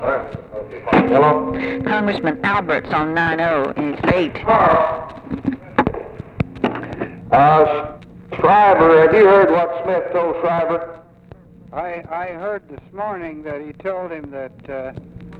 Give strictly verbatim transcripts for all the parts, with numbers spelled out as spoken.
Hello? Congressman Alberts on nine oh, he's eight. Uh, Shriver, have you heard what Smith told Shriver? I, I heard this morning that he told him that uh,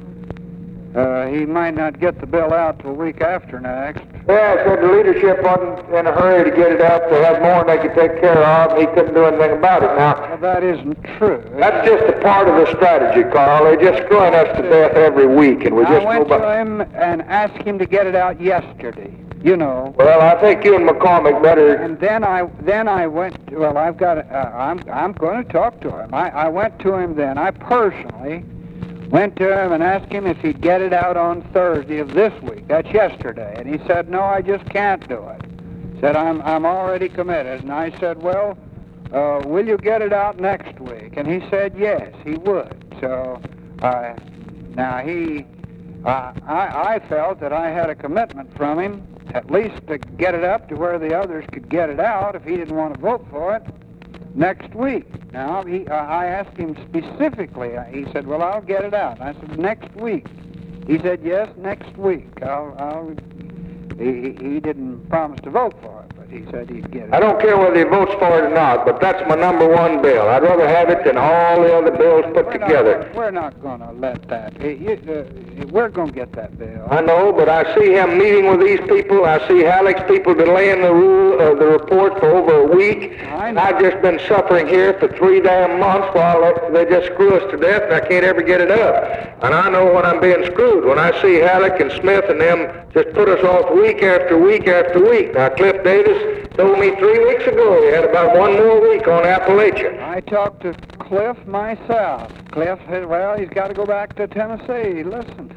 uh, he might not get the bill out till the week after next. Yeah, said the leadership wasn't in a hurry to get it out. They had more than they could take care of, and he couldn't do anything about it. Now, Well, that isn't true. that's just a part of the strategy, Carl. They're just screwing us to death every week, and we I just went go to by. him and asked him to get it out yesterday. You know. Well, I think you and McCormick better. And then I then I went. To, well, I've got. Uh, I'm I'm going to talk to him. I, I went to him then. I personally went to him and asked him if he'd get it out on Thursday of this week. That's yesterday. And he said, no, I just can't do it. Said, I'm I'm already committed. And I said, well, uh, will you get it out next week? And he said, yes, he would. So, uh, now he, uh, I, I felt that I had a commitment from him, at least to get it up to where the others could get it out if he didn't want to vote for it next week. Now, he, uh, I asked him specifically. Uh, he said, well, I'll get it out. And I said, next week. He said, yes, next week. I'll, I'll, he, he didn't promise to vote for it, but he said he'd get it. I don't care whether he votes for it or not, but that's my number one bill. I'd rather have it than all the other bills put we're together. Not, we're not going to let that. Uh, you, uh, we're going to get that bill. I know, but I see him meeting with these people. I see Halleck's people delaying the rule, uh, the report for over a week. I know. I've just been suffering here for three damn months while they, they just screw us to death, and I can't ever get it up. And I know when I'm being screwed, when I see Halleck and Smith and them just put us off week after week after week. Now, Cliff Davis told me three weeks ago he had about one more week on Appalachia. I talked to Cliff myself. Cliff said, well, he's got to go back to Tennessee. Listen.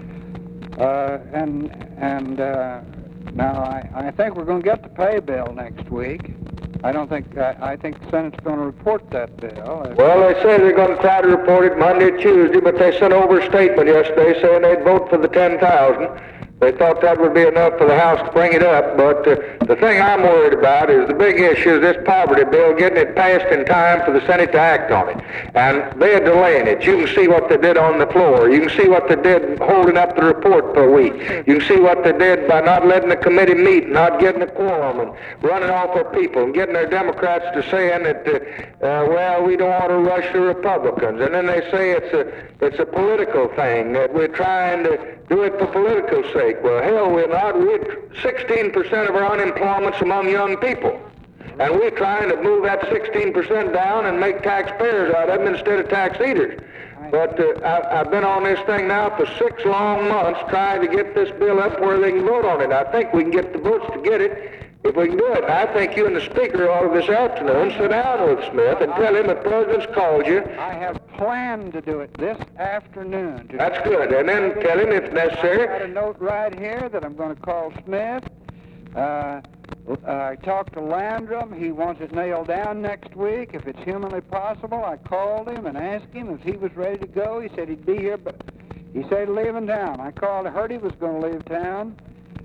Uh, and and uh, now I, I think we're going to get the pay bill next week. I don't think, I, I think the Senate's going to report that bill. Well, they say they're going to try to report it Monday or Tuesday, but they sent over a statement yesterday saying they'd vote for the ten thousand. They thought that would be enough for the House to bring it up, but uh, the thing I'm worried about is the big issue is this poverty bill, getting it passed in time for the Senate to act on it. And they're delaying it. You can see what they did on the floor. You can see what they did holding up the report for a week. You can see what they did by not letting the committee meet, not getting a quorum, and running off our people, and getting their Democrats to saying that, uh, uh, well, we don't want to rush the Republicans. And then they say it's a, it's a political thing, that we're trying to do it for political sake. Well, hell, we're not. We're sixteen percent of our unemployment's among young people. And we're trying to move that sixteen percent down and make taxpayers out of them instead of tax eaters. But uh, I, I've been on this thing now for six long months trying to get this bill up where they can vote on it. I think we can get the votes to get it if we can do it. And I think you and the Speaker ought to this afternoon sit down with Smith and tell him the President's called you. I have planned to do it this afternoon. To That's good. And then tell him if necessary. I've got a note right here that I'm going to call Smith. Uh, I talked to Landrum. He wants it nailed down next week. If it's humanly possible, I called him and asked him if he was ready to go. He said he'd be here, but he said leaving town. I called, heard he was going to leave town.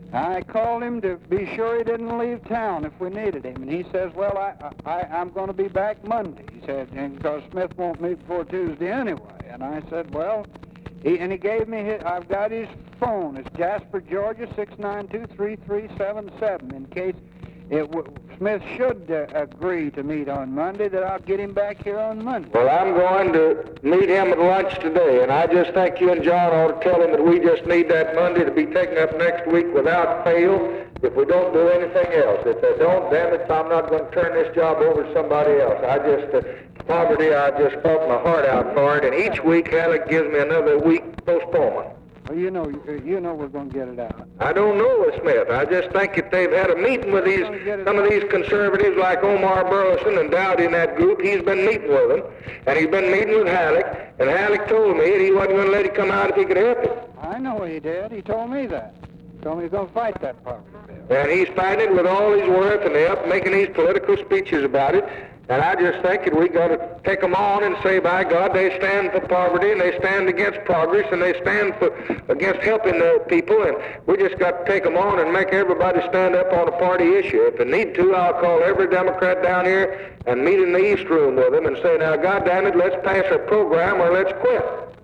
I called him to be sure he didn't leave town if we needed him. And he says, well, I, I, I'm going to be back Monday. He said, and because Smith won't meet before Tuesday anyway. And I said, well, he, and he gave me his, I've got his phone. It's Jasper, Georgia, six nine two, three three seven seven. In case it w- Smith should uh, agree to meet on Monday, that I'll get him back here on Monday. Well, I'm going to meet him at lunch today, and I just think you and John ought to tell him that we just need that Monday to be taken up next week without fail if we don't do anything else. If they don't, damn it, I'm not going to turn this job over to somebody else. I just, uh, poverty, I just fought my heart out for it, and each week Halleck gives me another week postponement. Well, you know, you know we're going to get it out. I don't know with Smith. I just think if they've had a meeting with these, some of these conservatives like Omar Burleson and Dowdy in that group, he's been meeting with them, and he's been meeting with Halleck, and Halleck told me that he wasn't going to let him come out if he could help it. I know he did. He told me that. He told me he's going to fight that poverty bill. And he's fighting it with all his worth, and they're up making these political speeches about it. And I just think that we got to take them on and say, by God, they stand for poverty, and they stand against progress, and they stand for against helping the people, and we just got to take them on and make everybody stand up on a party issue. If they need to, I'll call every Democrat down here and meet in the East Room with them and say, now, God damn it, let's pass a program or let's quit.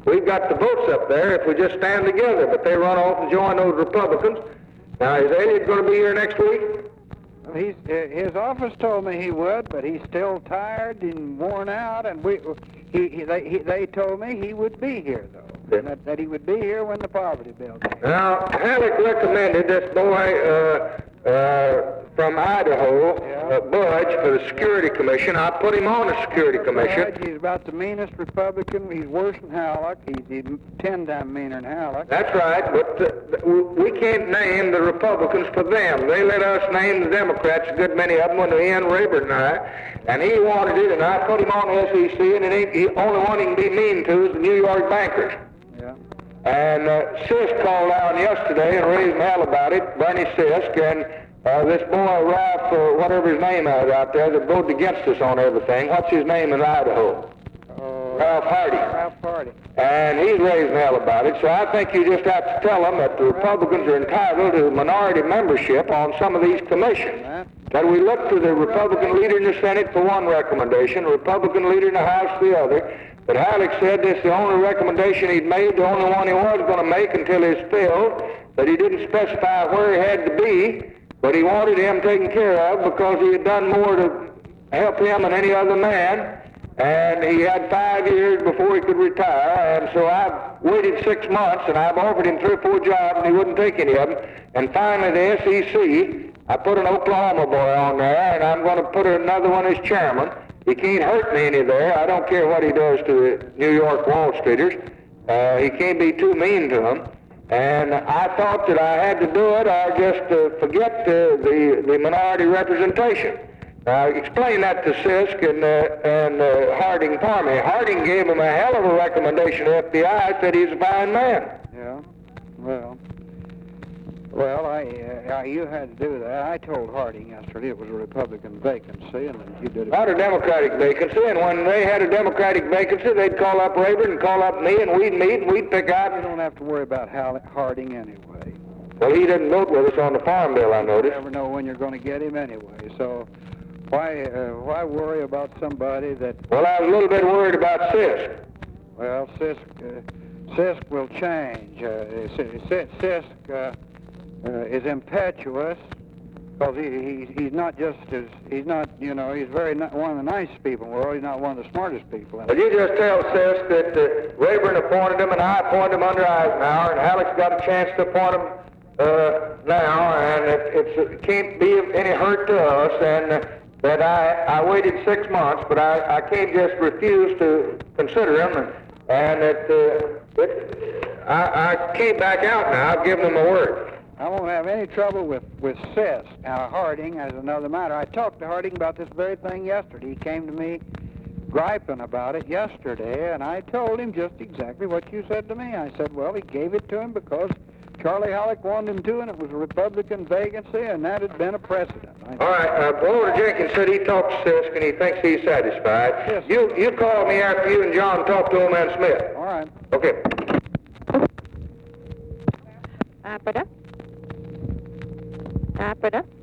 we've got the votes up there if we just stand together, but they run off and join those Republicans. Now, is Elliott going to be here next week? Well, he's, uh, his office told me he would, but he's still tired and worn out, and we, he, he, they, he, they told me he would be here, though, Yeah. that, that he would be here when the poverty bill came. Now, Halleck recommended this boy uh, uh, from Idaho, Yeah. uh, Budge, for the Security Commission. I put him on the Security Commission. Budge, he's about the meanest Republican. He's worse than Halleck. He's, he's ten times meaner than Halleck. That's right, but uh, we can't name the Republicans for them. They let us name the Democrats, a good many of them, when they in Rayburn and I, and he wanted it, and I put him on the S E C, and it ain't, the only one he can be mean to is the New York bankers. Yeah. And uh, Sisk called out yesterday and raised hell about it, Bernie Sisk, and uh, this boy Ralph, or whatever his name is out there, that voted against us on everything. What's his name in Idaho? Uh, Ralph Hardy. Ralph Hardy. And he's raising hell about it, so I think you just have to tell them that the Republicans are entitled to minority membership on some of these commissions. That, That we look to the Republican leader in the Senate for one recommendation, the Republican leader in the House for the other. But Halleck said this is the only recommendation he'd made, the only one he was going to make until it's filled, that he didn't specify where he had to be, but he wanted him taken care of because he had done more to help him than any other man, and he had five years before he could retire, and so I've waited six months, and I've offered him three or four jobs, and he wouldn't take any of them, and finally the S E C, I put an Oklahoma boy on there, and I'm going to put another one as chairman. He can't hurt me any there. I don't care what he does to the New York Wall Streeters. Uh, he can't be too mean to them. And I thought that I had to do it or just uh, forget uh, the, the minority representation. Now, explain that to Sisk and, uh, and uh, Harding for me. Harding gave him a hell of a recommendation to the F B I, said he's a fine man. yeah. Well, well, I, uh, you had to do that. I told Harding yesterday it was a Republican vacancy, and that you did it. Not a Democratic vacancy, and when they had a Democratic vacancy, they'd call up Rayburn and call up me, and we'd meet, and we'd pick out. You don't have to worry about Hal- Harding anyway. Well, he didn't vote with us on the farm bill, I You noticed. never know when you're going to get him anyway. So why uh, why worry about somebody that? Well, I was a little bit worried about Sisk. Well, Sisk uh, Sisk will change. Uh, S- S- Sisk uh, uh, is impetuous because he, he he's not just as he's not you know he's very not one of the nicest people in the world. He's not one of the smartest people. In the Well, you just tell Sisk that uh, Rayburn appointed him, and I appointed him under Eisenhower, and Halleck's got a chance to appoint him uh, now, and it, it's, it can't be of any hurt to us, and uh, that I, I waited six months, but I, I can't just refuse to consider him, and, and that uh, it, I, I can't back out now. I've given him a word. I won't have any trouble with, with Sisk. Now, Harding is another matter. I talked to Harding about this very thing yesterday. He came to me griping about it yesterday, and I told him just exactly what you said to me. I said, well, he gave it to him because Charlie Halleck wanted him to, and it was a Republican vacancy, and that had been a precedent. I All right, uh, Walter Jenkins said he talked to Sisk, and he thinks he's satisfied. Yes. You, you call me after you and John talked to old man Smith. All right. Okay. Operator? Operator?